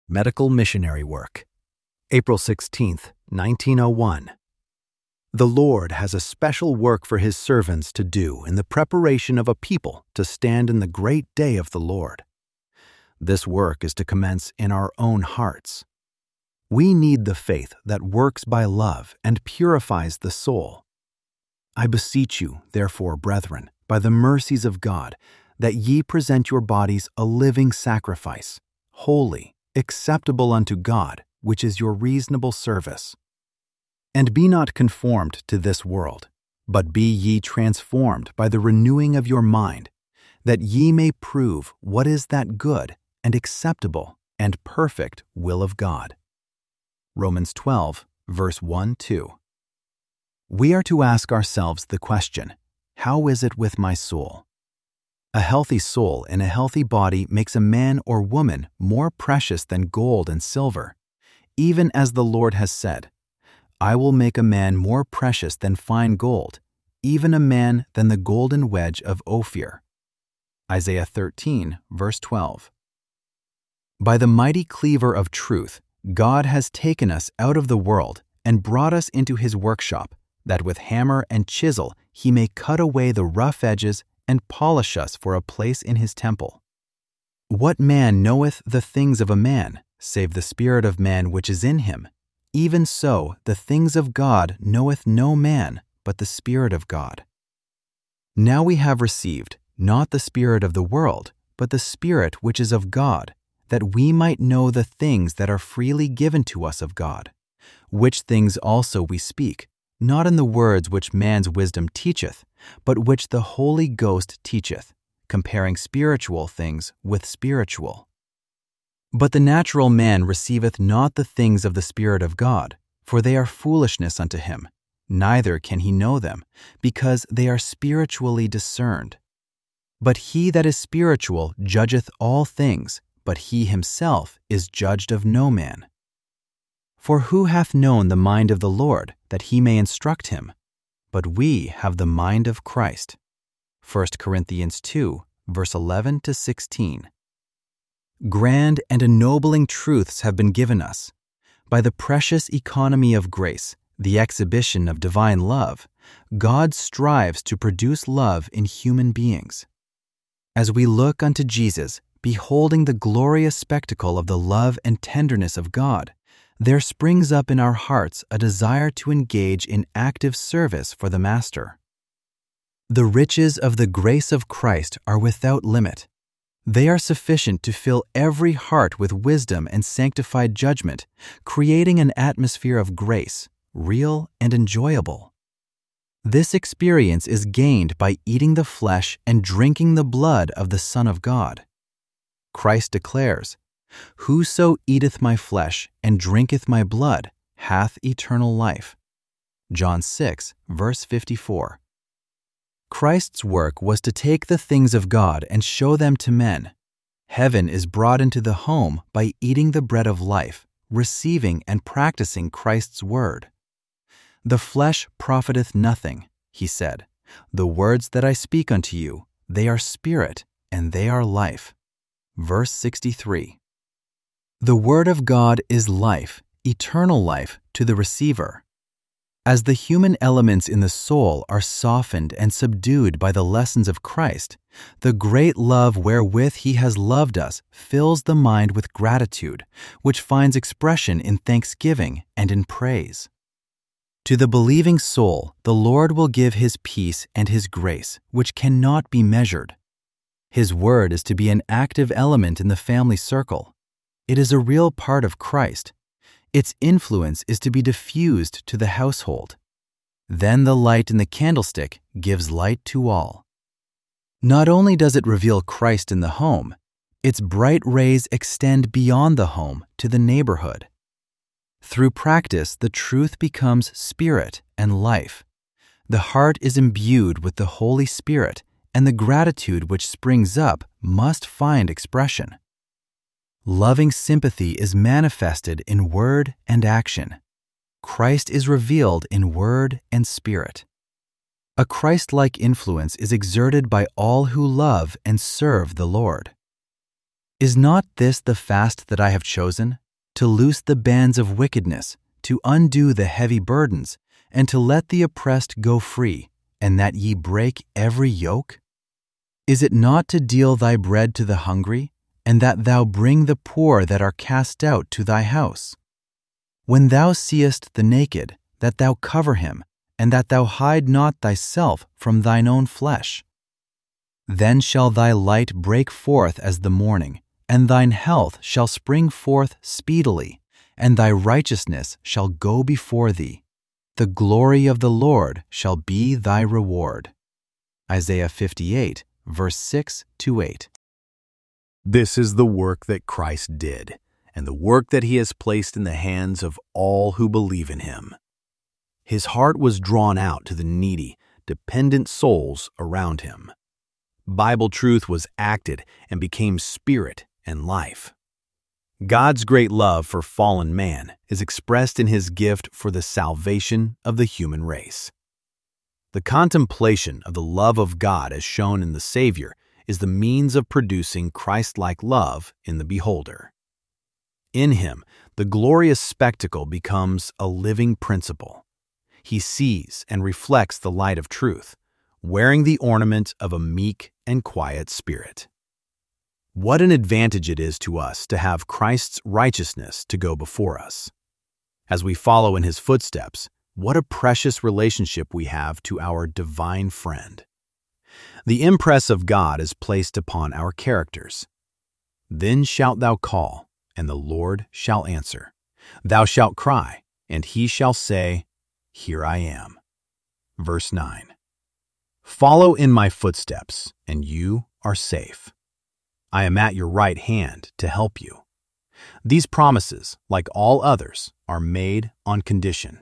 Medical Missionary Work. April 16, 1901. The Lord has a special work for His servants to do in the preparation of a people to stand in the great day of the Lord. This work is to commence in our own hearts. We need the faith that works by love and purifies the soul. I beseech you, therefore, brethren, by the mercies of God, that ye present your bodies a living sacrifice, holy, acceptable unto God, which is your reasonable service. And be not conformed to this world, but be ye transformed by the renewing of your mind, that ye may prove what is that good and acceptable and perfect will of God. Romans 12, verse 1-2. We are to ask ourselves the question, how is it with my soul? A healthy soul in a healthy body makes a man or woman more precious than gold and silver, even as the Lord has said, I will make a man more precious than fine gold, even a man than the golden wedge of Ophir. Isaiah 13, verse 12. By the mighty cleaver of truth, God has taken us out of the world and brought us into His workshop, that with hammer and chisel He may cut away the rough edges and polish us for a place in His temple. What man knoweth the things of a man, save the spirit of man which is in him? Even so, the things of God knoweth no man, but the Spirit of God. Now we have received, not the spirit of the world, but the Spirit which is of God, that we might know the things that are freely given to us of God, which things also we speak, not in the words which man's wisdom teacheth, but which the Holy Ghost teacheth, comparing spiritual things with spiritual. But the natural man receiveth not the things of the Spirit of God, for they are foolishness unto him, neither can he know them, because they are spiritually discerned. But he that is spiritual judgeth all things, but he himself is judged of no man. For who hath known the mind of the Lord, that he may instruct him? But we have the mind of Christ. 1 Corinthians 2, verse 11-16. Grand and ennobling truths have been given us. By the precious economy of grace, the exhibition of divine love, God strives to produce love in human beings. As we look unto Jesus, beholding the glorious spectacle of the love and tenderness of God, there springs up in our hearts a desire to engage in active service for the Master. The riches of the grace of Christ are without limit. They are sufficient to fill every heart with wisdom and sanctified judgment, creating an atmosphere of grace, real and enjoyable. This experience is gained by eating the flesh and drinking the blood of the Son of God. Christ declares, Whoso eateth my flesh and drinketh my blood hath eternal life. John 6, verse 54. Christ's work was to take the things of God and show them to men. Heaven is brought into the home by eating the bread of life, receiving and practicing Christ's word. The flesh profiteth nothing, He said. The words that I speak unto you, they are spirit and they are life. Verse 63. The word of God is life, eternal life, to the receiver. As the human elements in the soul are softened and subdued by the lessons of Christ, the great love wherewith He has loved us fills the mind with gratitude, which finds expression in thanksgiving and in praise. To the believing soul, the Lord will give His peace and His grace, which cannot be measured. His word is to be an active element in the family circle. It is a real part of Christ. Its influence is to be diffused to the household. Then the light in the candlestick gives light to all. Not only does it reveal Christ in the home, its bright rays extend beyond the home to the neighborhood. Through practice, the truth becomes spirit and life. The heart is imbued with the Holy Spirit, and the gratitude which springs up must find expression. Loving sympathy is manifested in word and action. Christ is revealed in word and spirit. A Christ-like influence is exerted by all who love and serve the Lord. Is not this the fast that I have chosen? To loose the bands of wickedness, to undo the heavy burdens, and to let the oppressed go free, and that ye break every yoke? Is it not to deal thy bread to the hungry, and that thou bring the poor that are cast out to thy house? When thou seest the naked, that thou cover him, and that thou hide not thyself from thine own flesh. Then shall thy light break forth as the morning, and thine health shall spring forth speedily, and thy righteousness shall go before thee. The glory of the Lord shall be thy reward. Isaiah 58, verse 6-8. This is the work that Christ did, and the work that he has placed in the hands of all who believe in him. His heart was drawn out to the needy, dependent souls around him. Bible truth was acted and became spirit and life. God's great love for fallen man is expressed in his gift for the salvation of the human race. The contemplation of the love of God as shown in the Savior is the means of producing Christ-like love in the beholder. In him, the glorious spectacle becomes a living principle. He sees and reflects the light of truth, wearing the ornament of a meek and quiet spirit. What an advantage it is to us to have Christ's righteousness to go before us. As we follow in his footsteps, what a precious relationship we have to our divine friend. The impress of God is placed upon our characters. Then shalt thou call, and the Lord shall answer. Thou shalt cry, and he shall say, Here I am. Verse 9. Follow in my footsteps, and you are safe. I am at your right hand to help you. These promises, like all others, are made on condition.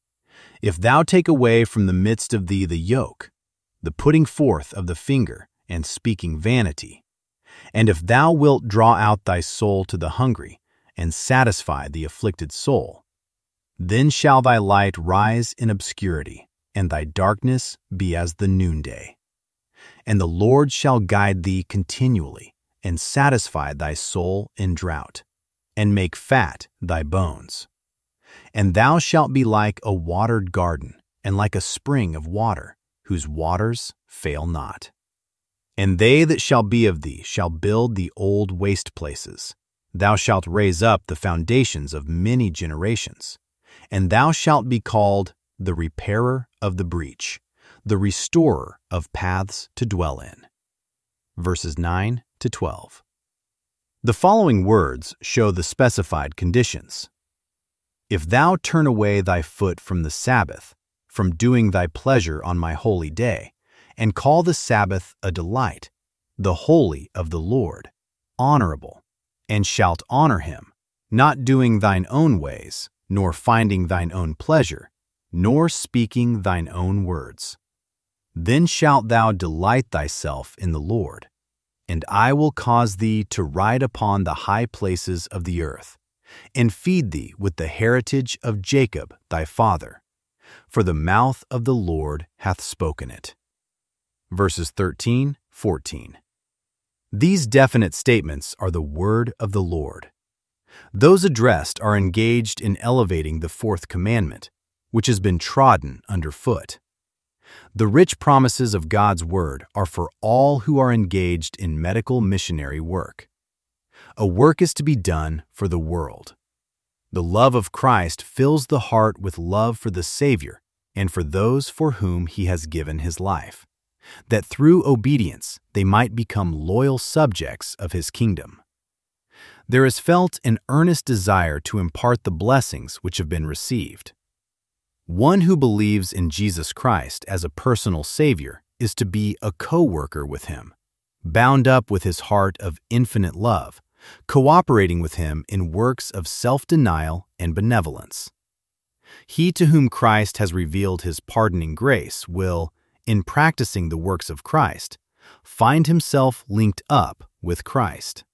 If thou take away from the midst of thee the yoke, the putting forth of the finger, and speaking vanity, and if thou wilt draw out thy soul to the hungry, and satisfy the afflicted soul, then shall thy light rise in obscurity, and thy darkness be as the noonday. And the Lord shall guide thee continually, and satisfy thy soul in drought, and make fat thy bones. And thou shalt be like a watered garden, and like a spring of water, whose waters fail not. And they that shall be of thee shall build the old waste places. Thou shalt raise up the foundations of many generations, and thou shalt be called the repairer of the breach, the restorer of paths to dwell in. Verses 9-12. The following words show the specified conditions. If thou turn away thy foot from the Sabbath, from doing thy pleasure on my holy day, and call the Sabbath a delight, the holy of the Lord, honorable, and shalt honor him, not doing thine own ways, nor finding thine own pleasure, nor speaking thine own words. Then shalt thou delight thyself in the Lord, and I will cause thee to ride upon the high places of the earth, and feed thee with the heritage of Jacob thy father, for the mouth of the Lord hath spoken it. Verses 13-14. These definite statements are the word of the Lord. Those addressed are engaged in elevating the fourth commandment, which has been trodden underfoot. The rich promises of God's word are for all who are engaged in medical missionary work. A work is to be done for the world. The love of Christ fills the heart with love for the Savior and for those for whom he has given his life, that through obedience they might become loyal subjects of his kingdom. There is felt an earnest desire to impart the blessings which have been received. One who believes in Jesus Christ as a personal Savior is to be a co-worker with him, bound up with his heart of infinite love, cooperating with him in works of self-denial and benevolence. He to whom Christ has revealed his pardoning grace will, in practicing the works of Christ, find himself linked up with Christ.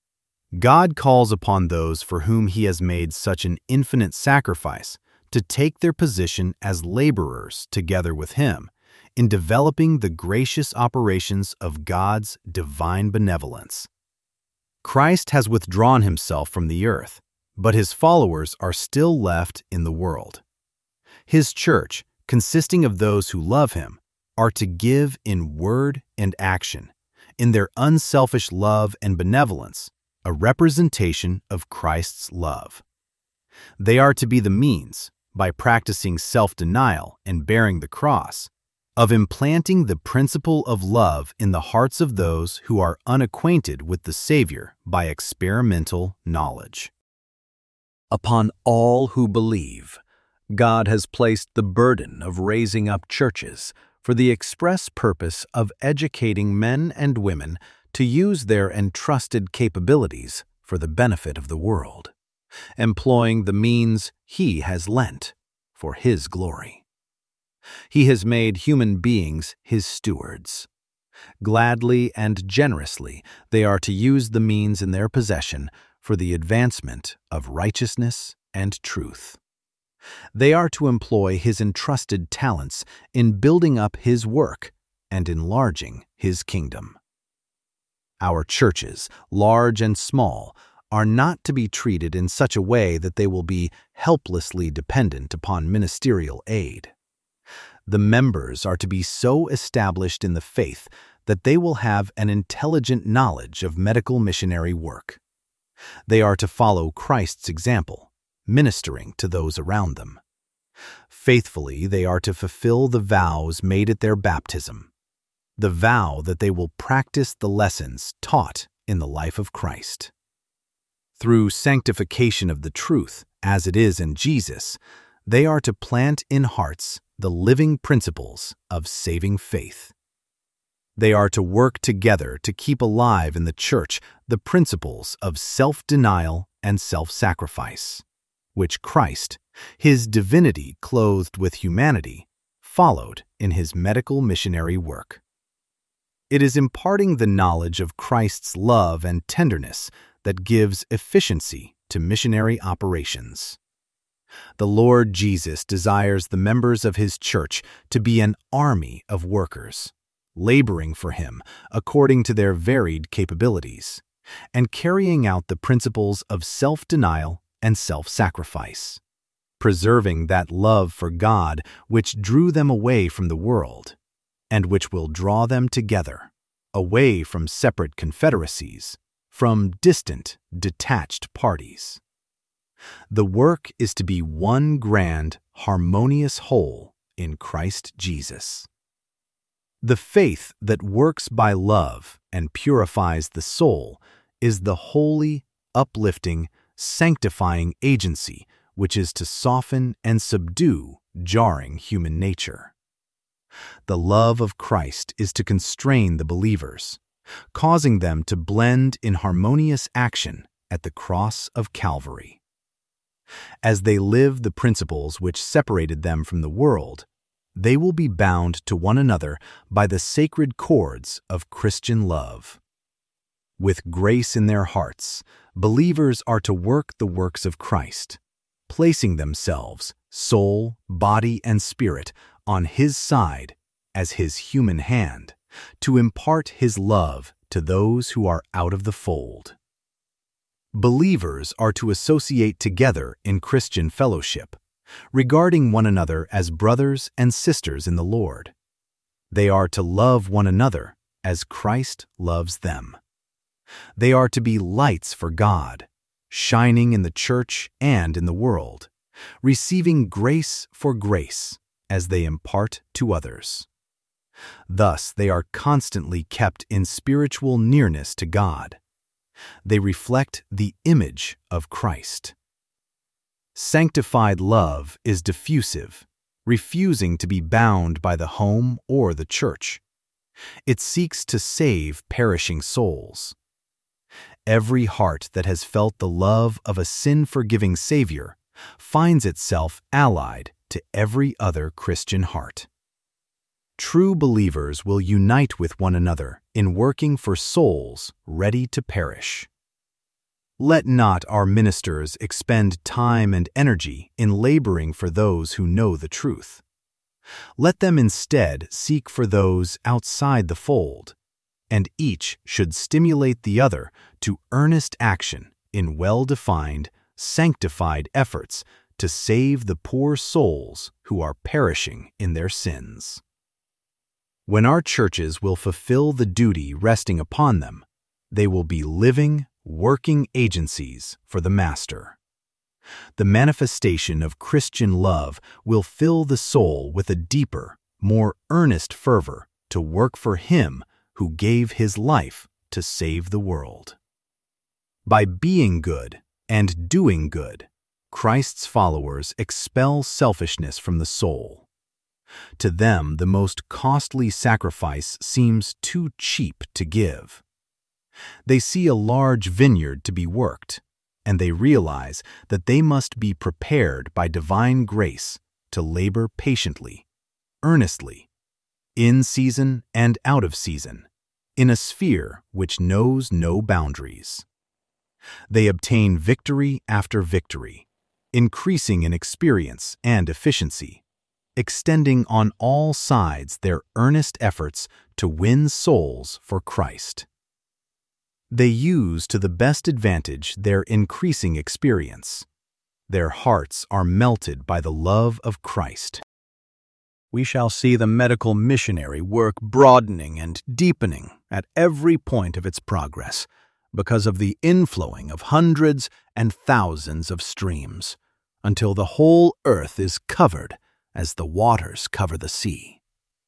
God calls upon those for whom he has made such an infinite sacrifice to take their position as laborers together with him in developing the gracious operations of God's divine benevolence. Christ has withdrawn himself from the earth, but his followers are still left in the world. His church, consisting of those who love him, are to give in word and action, in their unselfish love and benevolence, a representation of Christ's love. They are to be the means, by practicing self-denial and bearing the cross, of implanting the principle of love in the hearts of those who are unacquainted with the Savior by experimental knowledge. Upon all who believe, God has placed the burden of raising up churches for the express purpose of educating men and women to use their entrusted capabilities for the benefit of the world, employing the means He has lent for His glory. He has made human beings His stewards. Gladly and generously they are to use the means in their possession for the advancement of righteousness and truth. They are to employ His entrusted talents in building up His work and enlarging His kingdom. Our churches, large and small, are not to be treated in such a way that they will be helplessly dependent upon ministerial aid. The members are to be so established in the faith that they will have an intelligent knowledge of medical missionary work. They are to follow Christ's example, ministering to those around them. Faithfully, they are to fulfill the vows made at their baptism, the vow that they will practice the lessons taught in the life of Christ. Through sanctification of the truth, as it is in Jesus, they are to plant in hearts the living principles of saving faith. They are to work together to keep alive in the church the principles of self-denial and self-sacrifice, which Christ, His divinity clothed with humanity, followed in His medical missionary work. It is imparting the knowledge of Christ's love and tenderness that gives efficiency to missionary operations. The Lord Jesus desires the members of His church to be an army of workers, laboring for Him according to their varied capabilities, and carrying out the principles of self-denial and self-sacrifice, preserving that love for God which drew them away from the world, and which will draw them together, away from separate confederacies, from distant, detached parties. The work is to be one grand, harmonious whole in Christ Jesus. The faith that works by love and purifies the soul is the holy, uplifting, sanctifying agency which is to soften and subdue jarring human nature. The love of Christ is to constrain the believers, causing them to blend in harmonious action at the cross of Calvary. As they live the principles which separated them from the world, they will be bound to one another by the sacred cords of Christian love. With grace in their hearts, believers are to work the works of Christ, placing themselves, soul, body, and spirit, on His side as His human hand, to impart His love to those who are out of the fold. Believers are to associate together in Christian fellowship, regarding one another as brothers and sisters in the Lord. They are to love one another as Christ loves them. They are to be lights for God, shining in the church and in the world, receiving grace for grace as they impart to others. Thus, they are constantly kept in spiritual nearness to God. They reflect the image of Christ. Sanctified love is diffusive, refusing to be bound by the home or the church. It seeks to save perishing souls. Every heart that has felt the love of a sin-forgiving Savior finds itself allied to every other Christian heart. True believers will unite with one another in working for souls ready to perish. Let not our ministers expend time and energy in laboring for those who know the truth. Let them instead seek for those outside the fold, and each should stimulate the other to earnest action in well-defined, sanctified efforts to save the poor souls who are perishing in their sins. When our churches will fulfill the duty resting upon them, they will be living, working agencies for the Master. The manifestation of Christian love will fill the soul with a deeper, more earnest fervor to work for Him who gave His life to save the world. By being good and doing good, Christ's followers expel selfishness from the soul. To them, the most costly sacrifice seems too cheap to give. They see a large vineyard to be worked, and they realize that they must be prepared by divine grace to labor patiently, earnestly, in season and out of season, in a sphere which knows no boundaries. They obtain victory after victory, increasing in experience and efficiency, extending on all sides their earnest efforts to win souls for Christ. They use to the best advantage their increasing experience. Their hearts are melted by the love of Christ. We shall see the medical missionary work broadening and deepening at every point of its progress because of the inflowing of hundreds and thousands of streams, until the whole earth is covered as the waters cover the sea.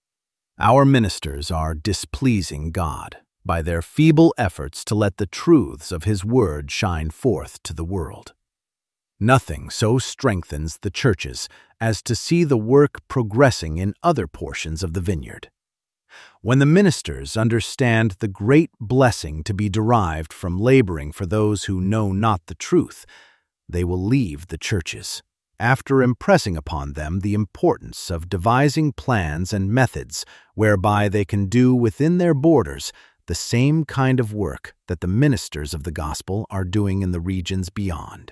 Our ministers are displeasing God by their feeble efforts to let the truths of His Word shine forth to the world. Nothing so strengthens the churches as to see the work progressing in other portions of the vineyard. When the ministers understand the great blessing to be derived from laboring for those who know not the truth, they will leave the churches, after impressing upon them the importance of devising plans and methods whereby they can do within their borders the same kind of work that the ministers of the gospel are doing in the regions beyond.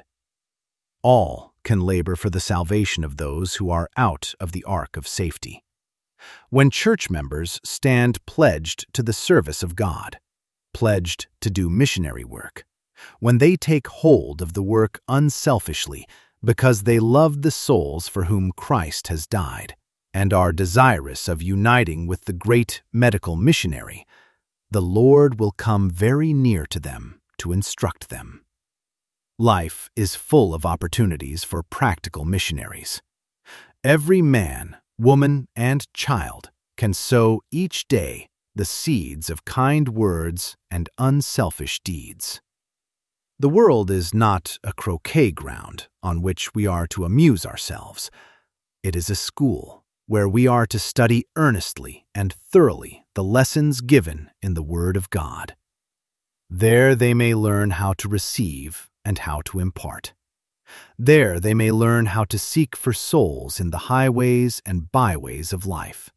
All can labor for the salvation of those who are out of the ark of safety. When church members stand pledged to the service of God, pledged to do missionary work, when they take hold of the work unselfishly because they love the souls for whom Christ has died and are desirous of uniting with the great medical missionary, the Lord will come very near to them to instruct them. Life is full of opportunities for practical missionaries. Every man, woman, and child can sow each day the seeds of kind words and unselfish deeds. The world is not a croquet ground on which we are to amuse ourselves. It is a school where we are to study earnestly and thoroughly the lessons given in the Word of God. There they may learn how to receive and how to impart. There they may learn how to seek for souls in the highways and byways of life.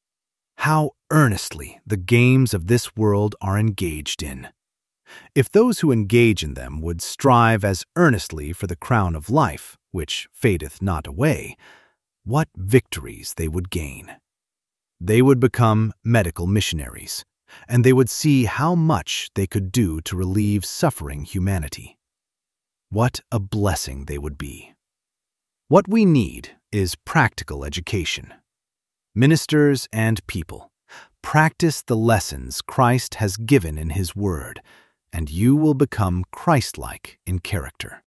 How earnestly the games of this world are engaged in! If those who engage in them would strive as earnestly for the crown of life, which fadeth not away, what victories they would gain! They would become medical missionaries, and they would see how much they could do to relieve suffering humanity. What a blessing they would be! What we need is practical education. Ministers and people, practice the lessons Christ has given in His Word, and you will become Christ-like in character.